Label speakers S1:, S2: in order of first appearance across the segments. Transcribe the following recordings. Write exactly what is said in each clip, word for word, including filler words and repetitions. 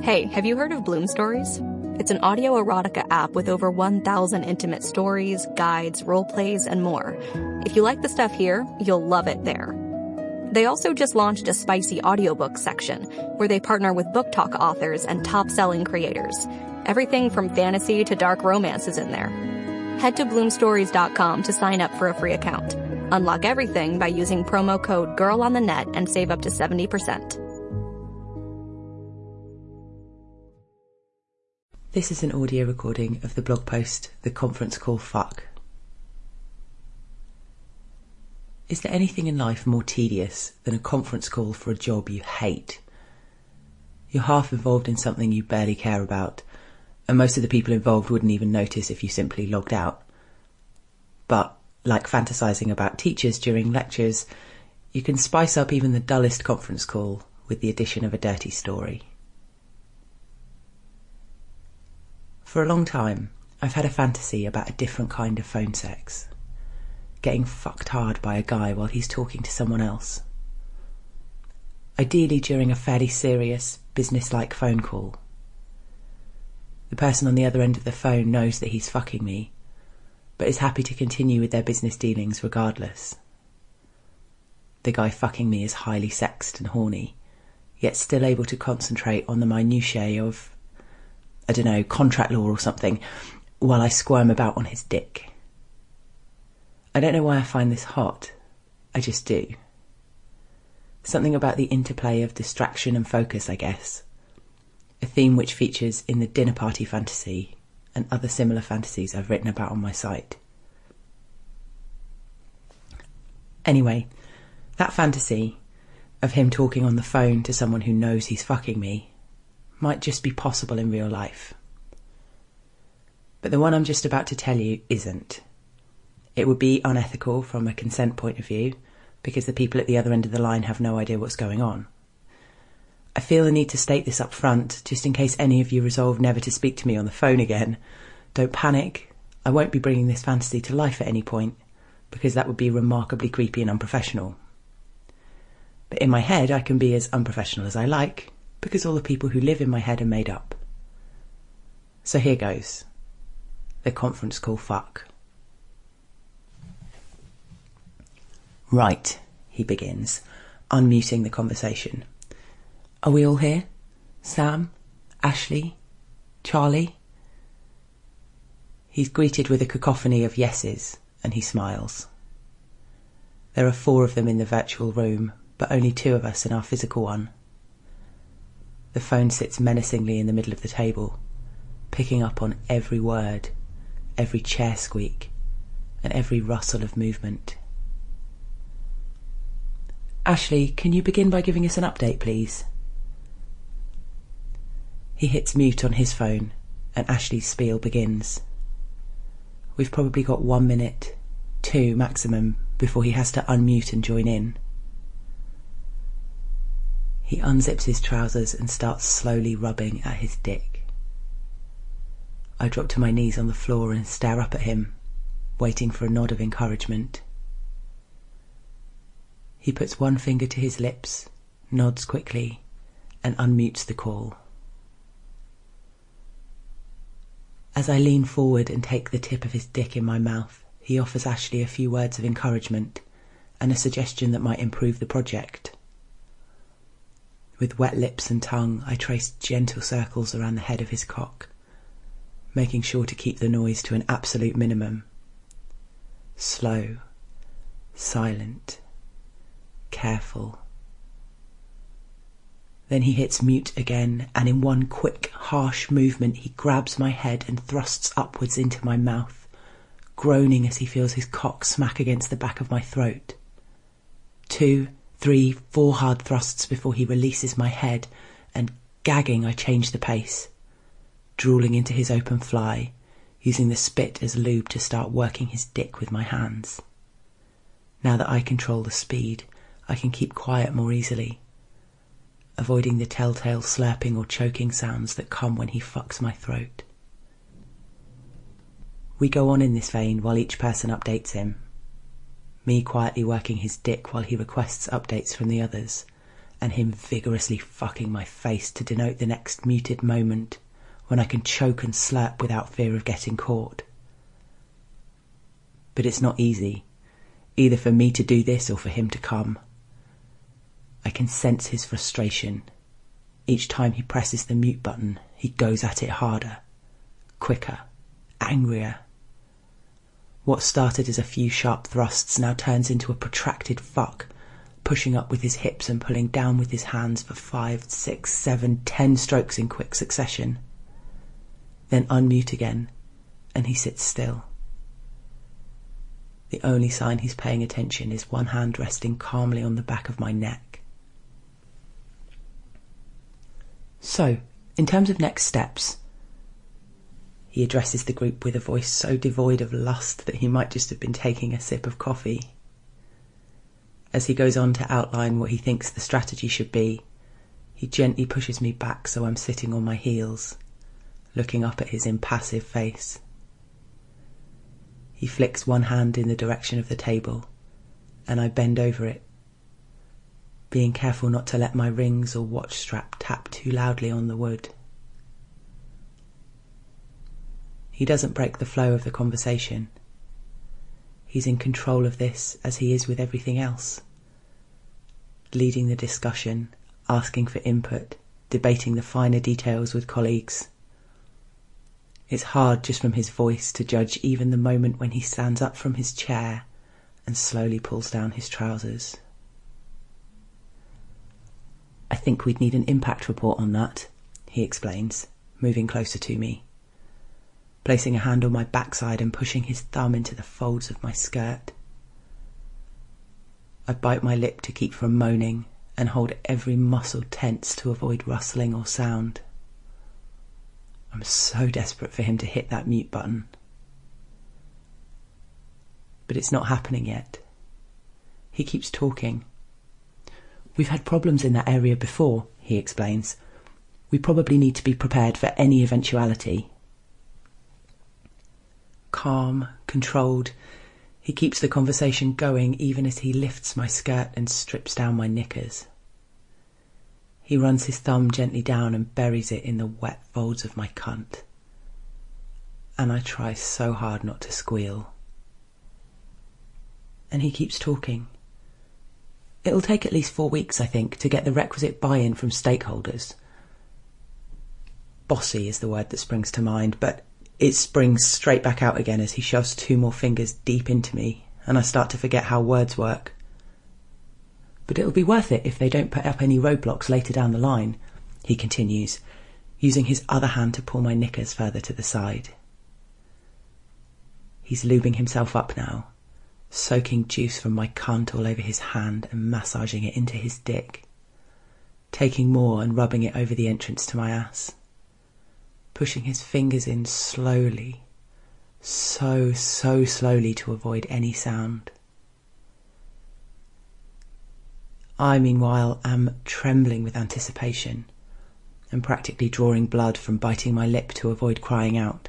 S1: Hey, have you heard of Bloom Stories? It's an audio erotica app with over one thousand intimate stories, guides, role plays, and more. If you like the stuff here, you'll love it there. They also just launched a spicy audiobook section where they partner with book talk authors and top-selling creators. Everything from fantasy to dark romance is in there. Head to bloom stories dot com to sign up for a free account. Unlock everything by using promo code GIRLONTHENET and save up to seventy percent.
S2: This is an audio recording of the blog post, The Conference Call Fuck. Is there anything in life more tedious than a conference call for a job you hate? You're half involved in something you barely care about, and most of the people involved wouldn't even notice if you simply logged out. But, like fantasising about teachers during lectures, you can spice up even the dullest conference call with the addition of a dirty story. For a long time, I've had a fantasy about a different kind of phone sex. Getting fucked hard by a guy while he's talking to someone else. Ideally during a fairly serious, business-like phone call. The person on the other end of the phone knows that he's fucking me, but is happy to continue with their business dealings regardless. The guy fucking me is highly sexed and horny, yet still able to concentrate on the minutiae of, I don't know, contract law or something, while I squirm about on his dick. I don't know why I find this hot. I just do. Something about the interplay of distraction and focus, I guess. A theme which features in the dinner party fantasy and other similar fantasies I've written about on my site. Anyway, that fantasy of him talking on the phone to someone who knows he's fucking me might just be possible in real life. But the one I'm just about to tell you isn't. It would be unethical from a consent point of view, because the people at the other end of the line have no idea what's going on. I feel the need to state this up front, just in case any of you resolve never to speak to me on the phone again. Don't panic, I won't be bringing this fantasy to life at any point, because that would be remarkably creepy and unprofessional. But in my head I can be as unprofessional as I like, because all the people who live in my head are made up. So here goes. The conference call fuck. Right, he begins, unmuting the conversation. Are we all here? Sam? Ashley? Charlie? He's greeted with a cacophony of yeses, and he smiles. There are four of them in the virtual room, but only two of us in our physical one. The phone sits menacingly in the middle of the table, picking up on every word, every chair squeak, and every rustle of movement. Ashley, can you begin by giving us an update, please? He hits mute on his phone, and Ashley's spiel begins. We've probably got one minute, two maximum, before he has to unmute and join in. He unzips his trousers and starts slowly rubbing at his dick. I drop to my knees on the floor and stare up at him, waiting for a nod of encouragement. He puts one finger to his lips, nods quickly, and unmutes the call. As I lean forward and take the tip of his dick in my mouth, he offers Ashley a few words of encouragement and a suggestion that might improve the project. With wet lips and tongue, I trace gentle circles around the head of his cock, making sure to keep the noise to an absolute minimum. Slow, silent, careful. Then he hits mute again, and in one quick, harsh movement he grabs my head and thrusts upwards into my mouth, groaning as he feels his cock smack against the back of my throat. Two, three, four hard thrusts before he releases my head, and gagging I change the pace, drooling into his open fly, using the spit as lube to start working his dick with my hands. Now that I control the speed, I can keep quiet more easily, avoiding the telltale slurping or choking sounds that come when he fucks my throat. We go on in this vein while each person updates him, me quietly working his dick while he requests updates from the others, and him vigorously fucking my face to denote the next muted moment when I can choke and slurp without fear of getting caught. But it's not easy, either for me to do this or for him to come. I can sense his frustration. Each time he presses the mute button, he goes at it harder, quicker, angrier. What started as a few sharp thrusts now turns into a protracted fuck, pushing up with his hips and pulling down with his hands for five, six, seven, ten strokes in quick succession. Then unmute again, and he sits still. The only sign he's paying attention is one hand resting calmly on the back of my neck. So, in terms of next steps, he addresses the group with a voice so devoid of lust that he might just have been taking a sip of coffee. As he goes on to outline what he thinks the strategy should be, he gently pushes me back so I'm sitting on my heels, looking up at his impassive face. He flicks one hand in the direction of the table, and I bend over it, being careful not to let my rings or watch strap tap too loudly on the wood. He doesn't break the flow of the conversation. He's in control of this as he is with everything else, leading the discussion, asking for input, debating the finer details with colleagues. It's hard just from his voice to judge even the moment when he stands up from his chair and slowly pulls down his trousers. I think we'd need an impact report on that, he explains, moving closer to me, placing a hand on my backside and pushing his thumb into the folds of my skirt. I bite my lip to keep from moaning and hold every muscle tense to avoid rustling or sound. I'm so desperate for him to hit that mute button. But it's not happening yet. He keeps talking. We've had problems in that area before, he explains. We probably need to be prepared for any eventuality. Calm, controlled, he keeps the conversation going even as he lifts my skirt and strips down my knickers. He runs his thumb gently down and buries it in the wet folds of my cunt. And I try so hard not to squeal. And he keeps talking. It'll take at least four weeks, I think, to get the requisite buy-in from stakeholders. Bossy is the word that springs to mind, but it springs straight back out again as he shoves two more fingers deep into me, and I start to forget how words work. But it'll be worth it if they don't put up any roadblocks later down the line, he continues, using his other hand to pull my knickers further to the side. He's lubing himself up now, soaking juice from my cunt all over his hand and massaging it into his dick, taking more and rubbing it over the entrance to my ass, pushing his fingers in slowly, so, so slowly to avoid any sound. I, meanwhile, am trembling with anticipation and practically drawing blood from biting my lip to avoid crying out.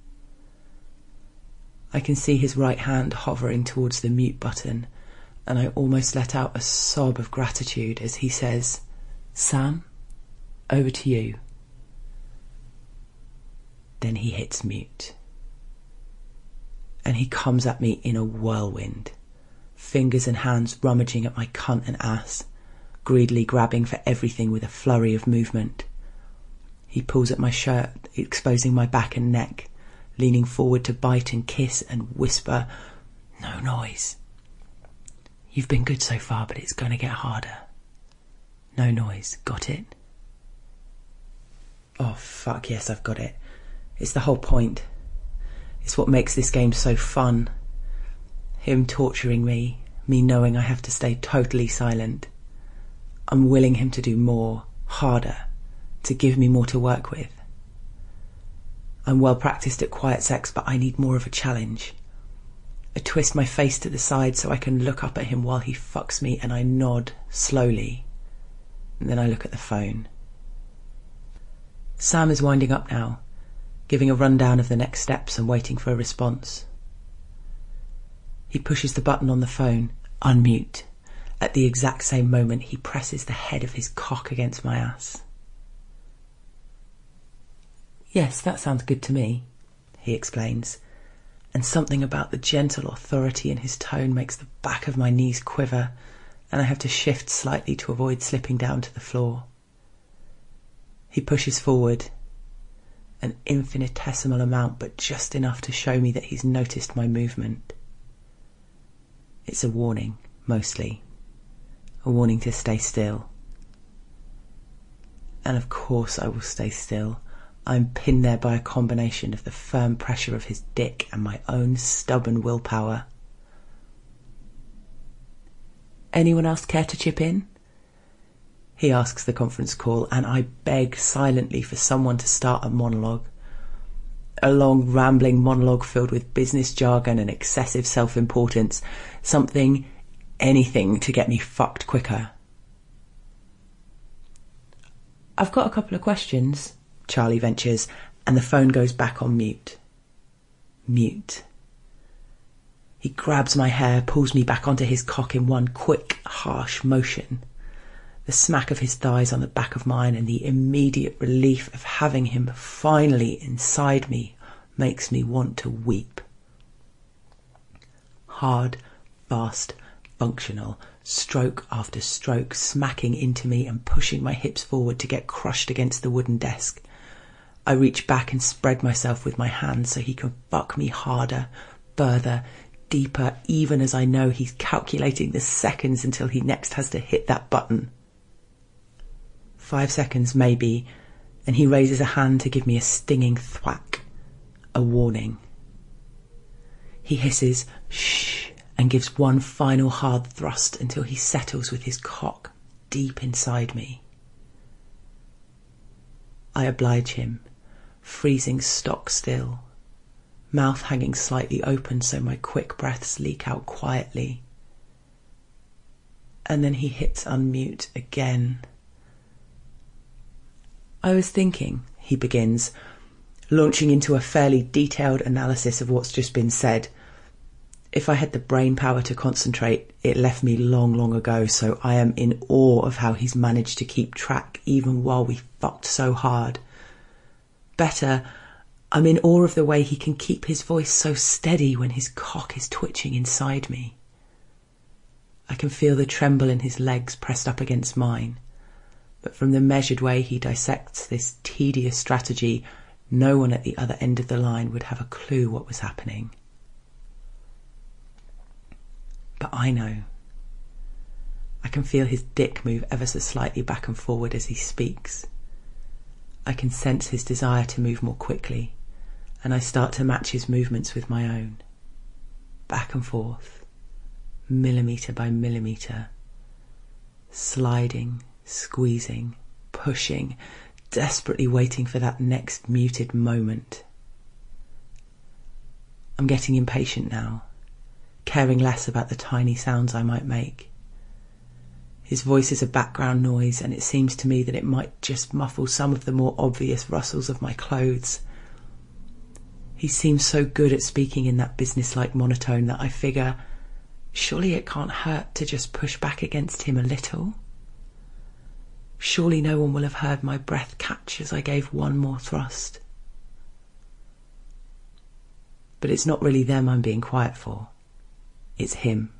S2: I can see his right hand hovering towards the mute button, and I almost let out a sob of gratitude as he says, "Sam, over to you." Then he hits mute. And he comes at me in a whirlwind, fingers and hands rummaging at my cunt and ass, greedily grabbing for everything with a flurry of movement. He pulls at my shirt, exposing my back and neck, leaning forward to bite and kiss and whisper, "No noise. You've been good so far, but it's going to get harder. No noise. Got it?" Oh, fuck yes, I've got it. It's the whole point. It's what makes this game so fun. Him torturing me, me knowing I have to stay totally silent. I'm willing him to do more, harder, to give me more to work with. I'm well practiced at quiet sex, but I need more of a challenge. I twist my face to the side so I can look up at him while he fucks me, and I nod slowly. And then I look at the phone. Sam is winding up now, giving a rundown of the next steps and waiting for a response. He pushes the button on the phone, unmute, At the exact same moment, he presses the head of his cock against my ass. "Yes, that sounds good to me," he explains, and something about the gentle authority in his tone makes the back of my knees quiver, and I have to shift slightly to avoid slipping down to the floor. He pushes forward, an infinitesimal amount, but just enough to show me that he's noticed my movement. It's a warning, mostly. A warning to stay still. And of course I will stay still. I'm pinned there by a combination of the firm pressure of his dick and my own stubborn willpower. "Anyone else care to chip in?" he asks the conference call, and I beg silently for someone to start a monologue. A long, rambling monologue filled with business jargon and excessive self-importance. Something, anything to get me fucked quicker. "I've got a couple of questions," Charlie ventures, and the phone goes back on mute. Mute. He grabs my hair, pulls me back onto his cock in one quick, harsh motion. The smack of his thighs on the back of mine and the immediate relief of having him finally inside me makes me want to weep. Hard, fast, functional, stroke after stroke, smacking into me and pushing my hips forward to get crushed against the wooden desk. I reach back and spread myself with my hands so he can fuck me harder, further, deeper, even as I know he's calculating the seconds until he next has to hit that button. Five seconds, maybe, and he raises a hand to give me a stinging thwack, a warning. He hisses, "Shh," and gives one final hard thrust until he settles with his cock deep inside me. I oblige him, freezing stock still, mouth hanging slightly open so my quick breaths leak out quietly. And then he hits unmute again. "I was thinking," he begins, launching into a fairly detailed analysis of what's just been said. If I had the brain power to concentrate, it left me long, long ago, so I am in awe of how he's managed to keep track even while we fucked so hard. Better, I'm in awe of the way he can keep his voice so steady when his cock is twitching inside me. I can feel the tremble in his legs pressed up against mine, but from the measured way he dissects this tedious strategy, no one at the other end of the line would have a clue what was happening. But I know. I can feel his dick move ever so slightly back and forward as he speaks. I can sense his desire to move more quickly, and I start to match his movements with my own. Back and forth, millimetre by millimetre, sliding, squeezing, pushing, desperately waiting for that next muted moment. I'm getting impatient now, caring less about the tiny sounds I might make. His voice is a background noise, and it seems to me that it might just muffle some of the more obvious rustles of my clothes. He seems so good at speaking in that business-like monotone that I figure, surely it can't hurt to just push back against him a little. Surely no one will have heard my breath catch as I gave one more thrust. But it's not really them I'm being quiet for. It's him.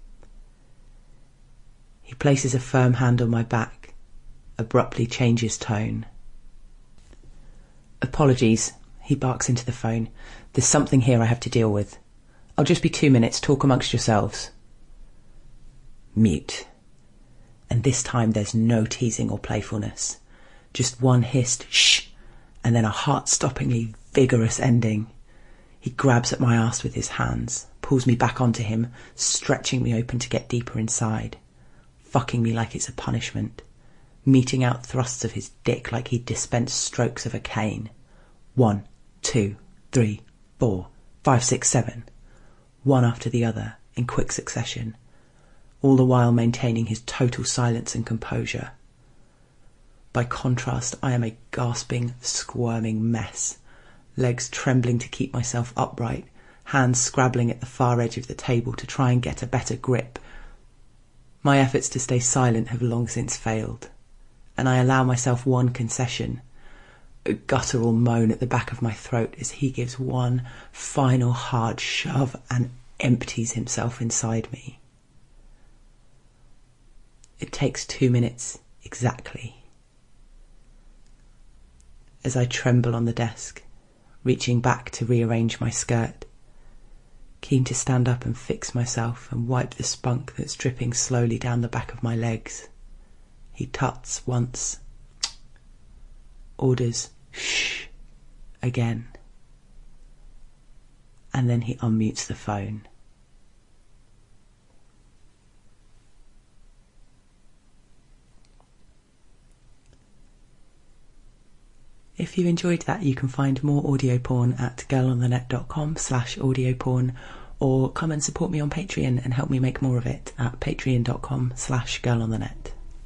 S2: He places a firm hand on my back, abruptly changes tone. "Apologies," he barks into the phone. "There's something here I have to deal with. I'll just be two minutes, talk amongst yourselves." Mute. And this time there's no teasing or playfulness. Just one hissed shh, and then a heart-stoppingly vigorous ending. He grabs at my arse with his hands, pulls me back onto him, stretching me open to get deeper inside, fucking me like it's a punishment, meting out thrusts of his dick like he'd dispensed strokes of a cane. One, two, three, four, five, six, seven. One after the other, in quick succession, all the while maintaining his total silence and composure. By contrast, I am a gasping, squirming mess, legs trembling to keep myself upright, hands scrabbling at the far edge of the table to try and get a better grip. My efforts to stay silent have long since failed, and I allow myself one concession, a guttural moan at the back of my throat as he gives one final hard shove and empties himself inside me. It takes two minutes exactly. As I tremble on the desk, reaching back to rearrange my skirt, keen to stand up and fix myself and wipe the spunk that's dripping slowly down the back of my legs, he tuts once, orders shh again, and then he unmutes the phone. If you enjoyed that, you can find more audio porn at girlonthenet.com slash audio porn, or come and support me on Patreon and help me make more of it at patreon.com slash girlonthenet.